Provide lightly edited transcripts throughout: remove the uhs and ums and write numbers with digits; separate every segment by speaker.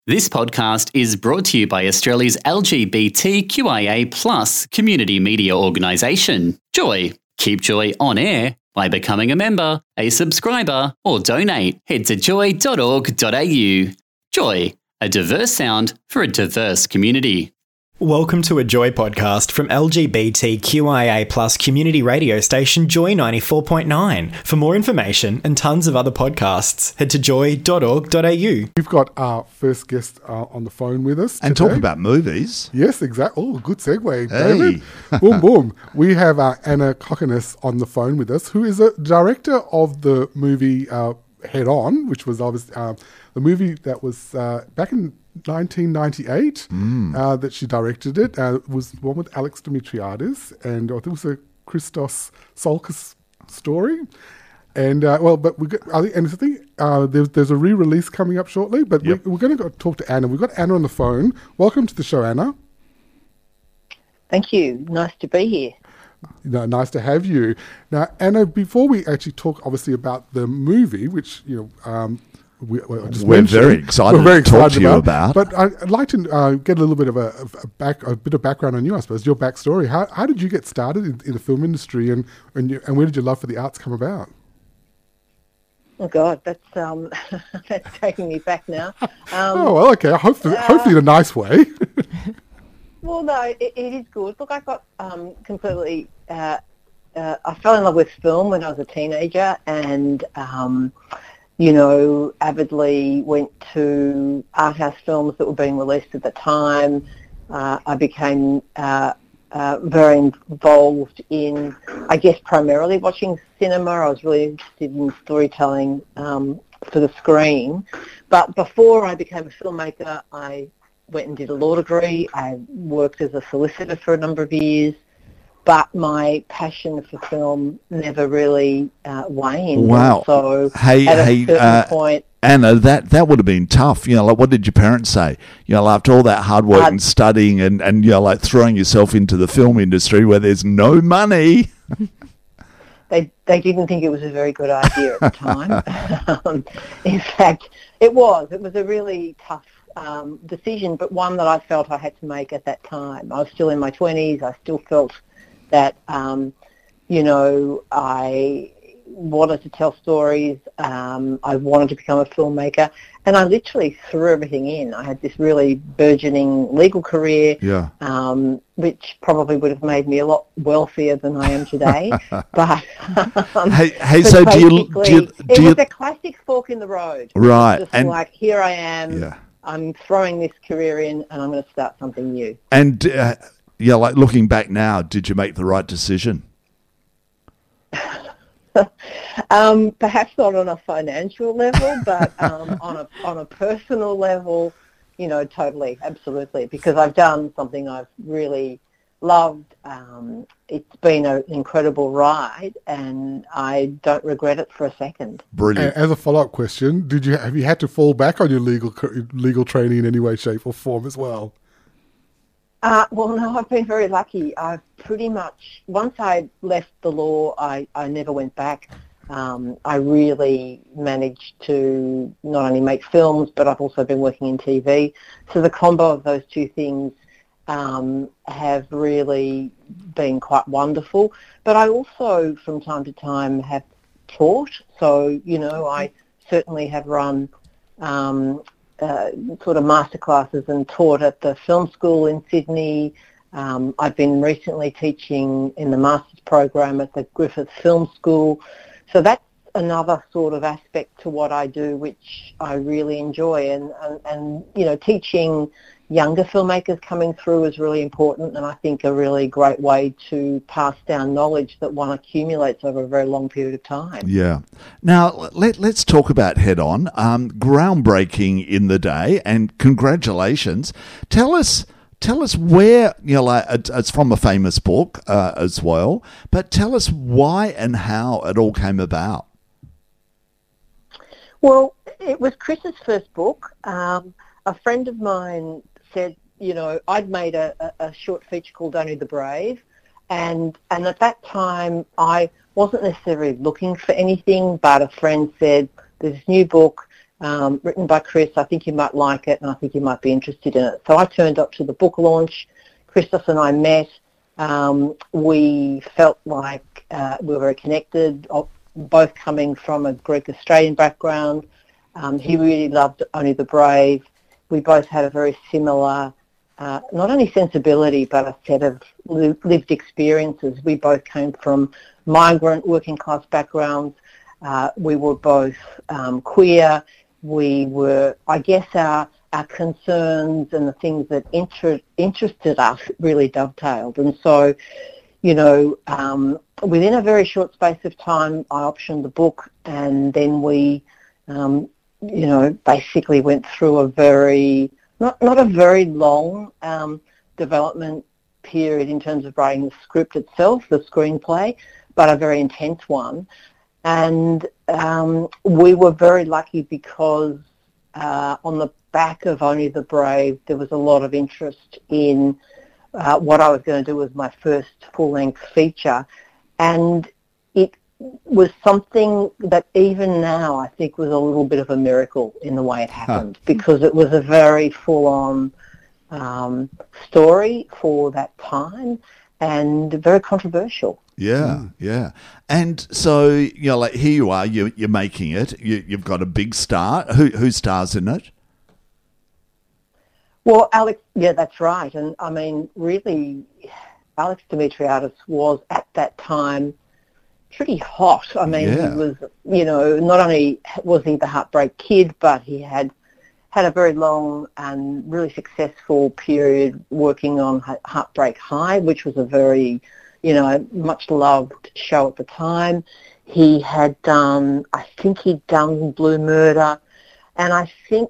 Speaker 1: This podcast is brought to you by Australia's LGBTQIA+ community media organisation, Joy. Keep Joy on air by becoming a member, a subscriber, or donate. Head to joy.org.au. Joy, a diverse sound for a diverse community.
Speaker 2: Welcome to a Joy podcast from LGBTQIA+ community radio station Joy 94.9. For more information and tons of other podcasts, head to joy.org.au.
Speaker 3: We've got our first guest on the phone with us
Speaker 4: and
Speaker 3: today.
Speaker 4: talk about movies.
Speaker 3: Yes, exactly. Oh, good segue,
Speaker 4: Hey.
Speaker 3: David. Boom, boom. We have Anna Kokonis on the phone with us, who is a director of the movie Head On, which was obviously the movie that was back in 1998 that she directed it. It was one with Alex Dimitriadis, and I think it was a Christos Solkis story. And I think there's a re-release coming up shortly. But
Speaker 4: Yep.
Speaker 3: we're going to go talk to Anna. We've got Anna on the phone. Welcome to the show, Anna.
Speaker 5: Thank you. Nice to be here.
Speaker 3: Nice to have you. Now, Anna, before we actually talk, obviously, about the movie, which
Speaker 4: We're very excited to talk to you about.
Speaker 3: But I'd like to get a little bit of a bit of background on you, I suppose, your backstory. How did you get started in the film industry, and where did your love for the arts come about?
Speaker 5: Oh God, that's that's taking me back now.
Speaker 3: Okay. Hopefully in a nice way.
Speaker 5: Well, no, it is good. Look, I got completely. I fell in love with film when I was a teenager, and avidly went to art house films that were being released at the time. I became very involved in, I guess, primarily watching cinema. I was really interested in storytelling for the screen. But before I became a filmmaker, I went and did a law degree. I worked as a solicitor for a number of years. But my passion for film never really waned.
Speaker 4: Wow.
Speaker 5: So
Speaker 4: Hey,
Speaker 5: at a certain point...
Speaker 4: Anna, that would have been tough. What did your parents say? After all that hard work and studying and throwing yourself into the film industry where there's no money.
Speaker 5: They didn't think it was a very good idea at the time. In fact, it was a really tough decision, but one that I felt I had to make at that time. I was still in my 20s. I still felt that, I wanted to tell stories. I wanted to become a filmmaker, and I literally threw everything in. I had this really burgeoning legal career, which probably would have made me a lot wealthier than I am today. But
Speaker 4: So do you?
Speaker 5: It was a classic fork in the road,
Speaker 4: right?
Speaker 5: Just like, here I am.
Speaker 4: Yeah.
Speaker 5: I'm throwing this career in, and I'm going to start something new.
Speaker 4: And looking back now, did you make the right decision?
Speaker 5: Perhaps not on a financial level, but on a personal level, totally, absolutely. Because I've done something I've really loved. It's been an incredible ride, and I don't regret it for a second.
Speaker 4: Brilliant.
Speaker 3: As a follow-up question, have you had to fall back on your legal training in any way, shape, or form as well?
Speaker 5: Well, no, I've been very lucky. I've pretty much, once I left the law, I never went back. I really managed to not only make films, but I've also been working in TV. So the combo of those two things have really been quite wonderful. But I also, from time to time, have taught. So, I certainly have run sort of masterclasses and taught at the film school in Sydney. I've been recently teaching in the master's program at the Griffith Film School. So that's another sort of aspect to what I do, which I really enjoy. And teaching younger filmmakers coming through is really important, and I think a really great way to pass down knowledge that one accumulates over a very long period of time.
Speaker 4: Yeah. Now, let's talk about Head On. Groundbreaking in the day, and congratulations. Tell us where, it's from a famous book as well, but tell us why and how it all came about.
Speaker 5: Well, it was Chris's first book. A friend of mine said, I'd made a short feature called Only the Brave, and at that time I wasn't necessarily looking for anything, but a friend said, there's this new book, written by Chris. I think you might like it, and I think you might be interested in it. So I turned up to the book launch. Christos and I met. We felt like we were very connected, both coming from a Greek-Australian background. He really loved Only the Brave. We both had a very similar, not only sensibility, but a set of lived experiences. We both came from migrant, working-class backgrounds. We were both queer. We were, I guess, our concerns and the things that interested us really dovetailed. And so, you know, within a very short space of time, I optioned the book, and then we, you know, basically went through a very, not a very long development period in terms of writing the script itself, the screenplay, but a very intense one. And we were very lucky because on the back of Only the Brave, there was a lot of interest in what I was going to do as my first full-length feature. And it was something that even now I think was a little bit of a miracle in the way it happened, because it was a very full-on story for that time and very controversial.
Speaker 4: Yeah, yeah. And so, you know, like here you are, you're making it. You've got a big star. Who stars in it?
Speaker 5: Well, Alex, yeah, that's right. And I mean, really, Alex Dimitriadis was at that time pretty hot. I mean, He was, you know, not only was he the Heartbreak Kid, but he had a very long and really successful period working on Heartbreak High, which was a very, you know, much loved show at the time. He had done, I think he'd done Blue Murder, and I think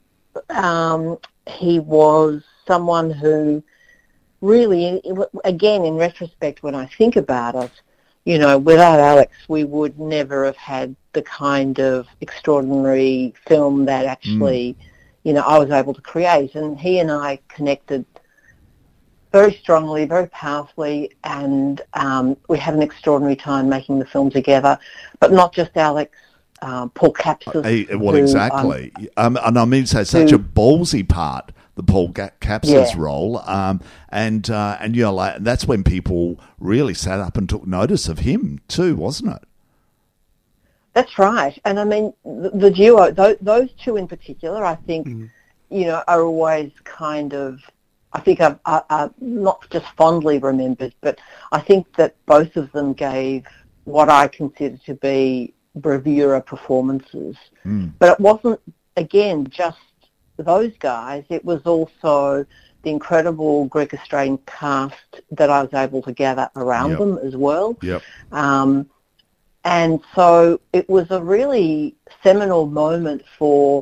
Speaker 5: he was someone who really, again, in retrospect, when I think about it, you know, without Alex, we would never have had the kind of extraordinary film that actually, you know, I was able to create. And he and I connected very strongly, very powerfully, and we had an extraordinary time making the film together. But not just Alex, Paul Capsis.
Speaker 4: Well, exactly. And I mean, it's such a ballsy part, the Paul Capsis role. And you know, like, that's when people really sat up and took notice of him too, wasn't it?
Speaker 5: That's right. And I mean, the duo, those two in particular, I think, you know, are always kind of, I think are not just fondly remembered, but I think that both of them gave what I consider to be bravura performances. But it wasn't, again, just those guys. It was also the incredible Greek-Australian cast that I was able to gather around them as well. And so it was a really seminal moment for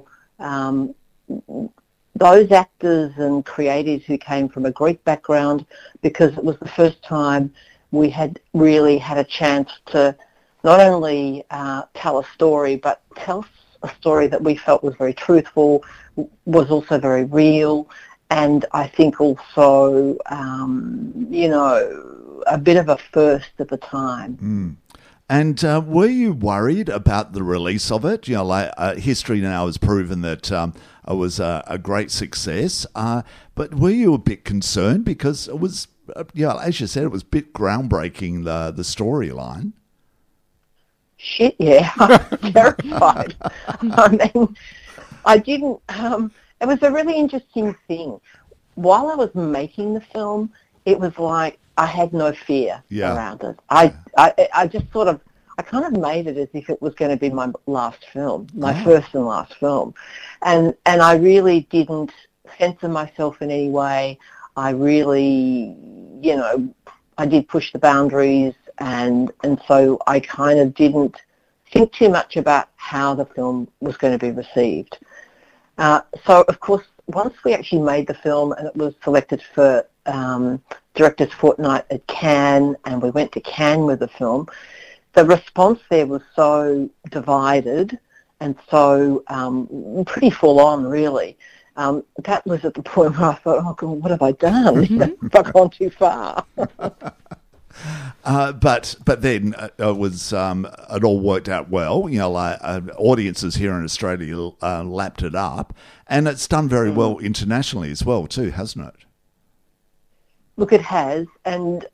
Speaker 5: those actors and creatives who came from a Greek background, because it was the first time we had really had a chance to not only tell a story, but tell a story that we felt was very truthful, was also very real, and I think also, you know, a bit of a first at the time.
Speaker 4: And were you worried about the release of it? You know, like history now has proven that it was a great success. But were you a bit concerned because it was, you know, as you said, it was a bit groundbreaking, the storyline?
Speaker 5: Shit, yeah, I'm terrified. I mean, I didn't. It was a really interesting thing. While I was making the film, it was like I had no fear around it. I just sort of, I kind of made it as if it was going to be my last film, my first and last film. And I really didn't censor myself in any way. I really, you know, I did push the boundaries, and so I kind of didn't think too much about how the film was going to be received. So, of course, once we actually made the film and it was selected for Director's Fortnight at Cannes, and we went to Cannes with the film, the response there was so divided and so pretty full on, really. That was at the point where I thought, oh, God, what have I done? Have I gone too far?
Speaker 4: But then it was it all worked out well. Audiences here in Australia lapped it up, and it's done very well internationally as well too, hasn't it?
Speaker 5: Look, it has, and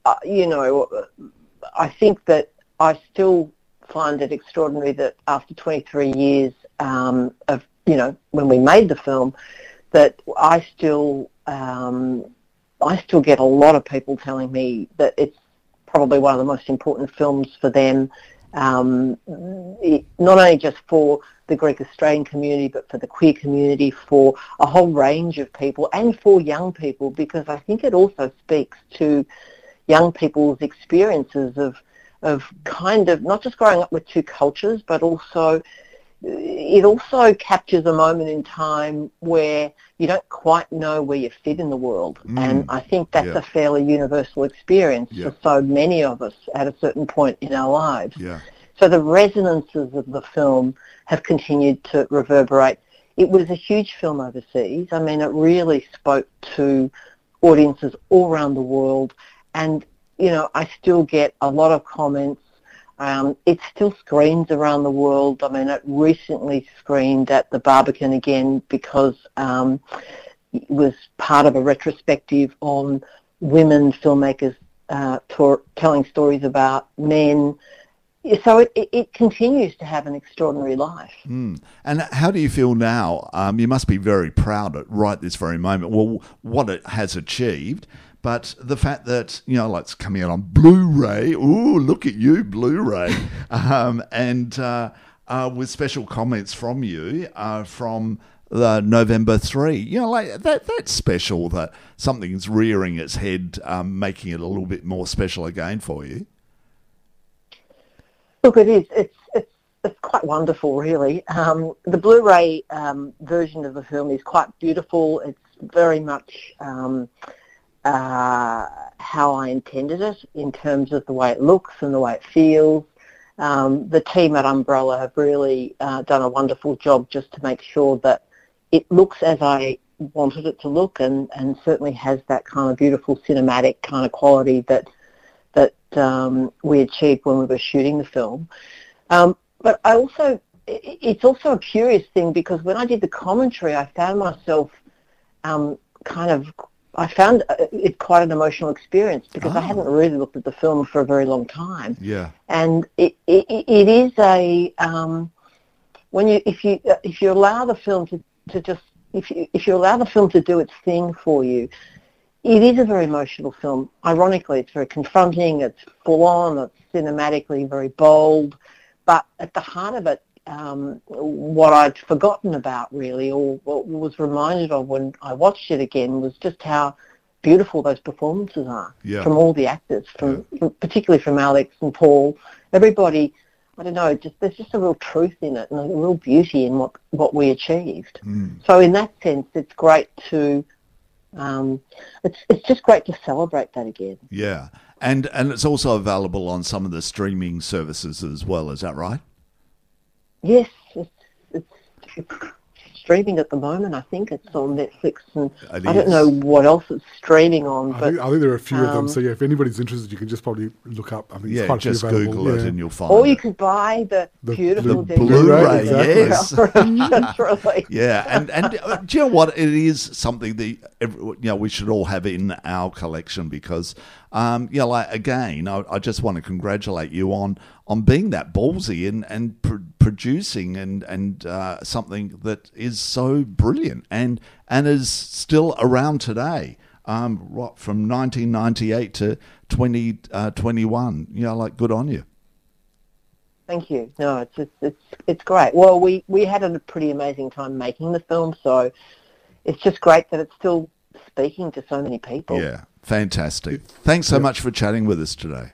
Speaker 5: I think that I still find it extraordinary that after 23 years of when we made the film, that I still get a lot of people telling me that it's probably one of the most important films for them, not only just for the Greek Australian community, but for the queer community, for a whole range of people, and for young people, because I think it also speaks to young people's experiences of kind of not just growing up with two cultures, but also it also captures a moment in time where you don't quite know where you fit in the world. And I think that's a fairly universal experience for so many of us at a certain point in our lives.
Speaker 4: Yeah.
Speaker 5: So the resonances of the film have continued to reverberate. It was a huge film overseas. I mean, it really spoke to audiences all around the world. And, I still get a lot of comments. It still screens around the world. I mean, it recently screened at the Barbican again because it was part of a retrospective on women filmmakers telling stories about men. So it continues to have an extraordinary life.
Speaker 4: And how do you feel now? You must be very proud at right this very moment. Well, what it has achieved, but the fact that, it's coming out on Blu-ray. Ooh, look at you, Blu-ray. And with special comments from you from November 3. That's special that something's rearing its head, making it a little bit more special again for you.
Speaker 5: Look, it is. It's quite wonderful, really. The Blu-ray version of the film is quite beautiful. It's very much how I intended it in terms of the way it looks and the way it feels. The team at Umbrella have really done a wonderful job just to make sure that it looks as I wanted it to look, and certainly has that kind of beautiful cinematic kind of quality that we achieved when we were shooting the film. But it's also a curious thing, because when I did the commentary, I found myself I found it quite an emotional experience, because I hadn't really looked at the film for a very long time.
Speaker 4: Yeah.
Speaker 5: And it is a if you allow the film if you allow the film to do its thing for you, it is a very emotional film. Ironically, it's very confronting, it's full on, it's cinematically very bold, but at the heart of it, what I'd forgotten about, really, or what was reminded of when I watched it again, was just how beautiful those performances are from all the actors, particularly from Alex and Paul. Everybody, I don't know, there's just a real truth in it and a real beauty in what we achieved. So in that sense, it's great to it's just great to celebrate that again.
Speaker 4: Yeah, and it's also available on some of the streaming services as well. Is that right?
Speaker 5: Yes, it's streaming at the moment. I think it's on Netflix, and I don't know what else it's streaming on.
Speaker 3: I think there are a few of them. So if anybody's interested, you can just probably look up. I think it's quite
Speaker 4: just
Speaker 3: available.
Speaker 4: Google it and you'll find
Speaker 5: or
Speaker 4: it.
Speaker 5: you could buy the beautiful
Speaker 4: Blu-ray. Yes,
Speaker 5: really.
Speaker 4: Yeah, and do you know what? It is something that we should all have in our collection, because again, I just want to congratulate you on being that ballsy and producing and something that is so brilliant and is still around today. From 1998 to 2021. Good on you.
Speaker 5: Thank you. No, it's great. Well, we had a pretty amazing time making the film, so it's just great that it's still speaking to so many people.
Speaker 4: Yeah, fantastic. Thanks so much for chatting with us today.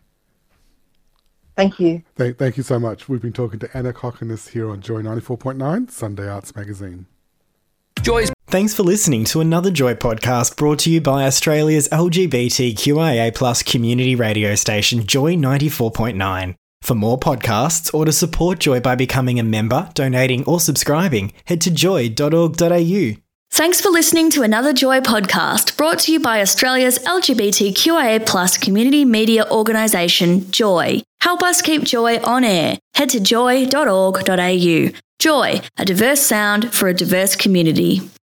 Speaker 5: Thank you.
Speaker 3: Thank you so much. We've been talking to Anna Kokonis here on Joy 94.9, Sunday Arts Magazine.
Speaker 1: Joy's.
Speaker 2: Thanks for listening to another Joy podcast brought to you by Australia's LGBTQIA+ community radio station, Joy 94.9. For more podcasts or to support Joy by becoming a member, donating or subscribing, head to joy.org.au.
Speaker 6: Thanks for listening to another Joy podcast brought to you by Australia's LGBTQIA+ community media organisation, Joy. Help us keep Joy on air. Head to joy.org.au. Joy, a diverse sound for a diverse community.